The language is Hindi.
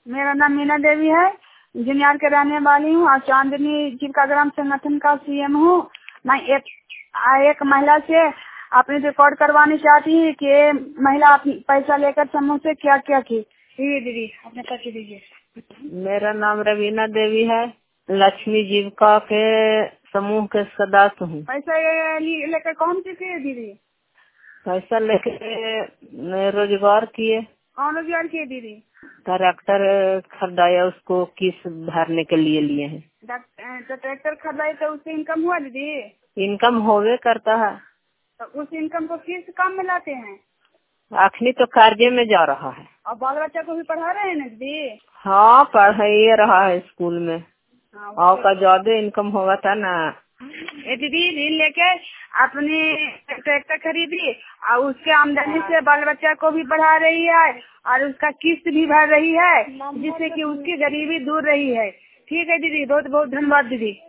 मेरा नाम मीना देवी है, इंजीनियर के रहने वाली हूँ और चांदनी जीविका ग्राम संगठन का सीएम हूँ। मैं एक महिला से अपनी रिकॉर्ड करवानी चाहती हूँ कि ये महिला पैसा लेकर समूह से क्या क्या की। दीदी अपने पैसे दीजिए। मेरा नाम रवीना देवी है, लक्ष्मी जीविका के समूह के सदस्य हूँ। पैसा लेकर कौन सी थी दीदी? पैसा लेके रोजगार किए। कौन रोजगार किए दीदी? ट्रैक्टर खरीदाया, उसको किस्त भरने के लिए लिए हैं। तो ट्रैक्टर खरीदाए तो उससे इनकम हुआ दीदी? इनकम होवे करता है। तो उस इनकम को किस काम में लाते हैं? आखिरी तो कर्जे में जा रहा है। और बाल बच्चा को भी पढ़ा रहे हैं ना दीदी? हाँ, पढ़ाई रहा है स्कूल में। हाँ, और का ज्यादा इनकम होगा था ना। ये दीदी ऋण लेके अपनी ट्रैक्टर खरीदी और उसके आमदनी से बाल बच्चा को भी पढ़ा रही है और उसका किस्त भी भर रही है, जिससे कि उसकी गरीबी दूर रही है। ठीक है दीदी, बहुत बहुत धन्यवाद दीदी।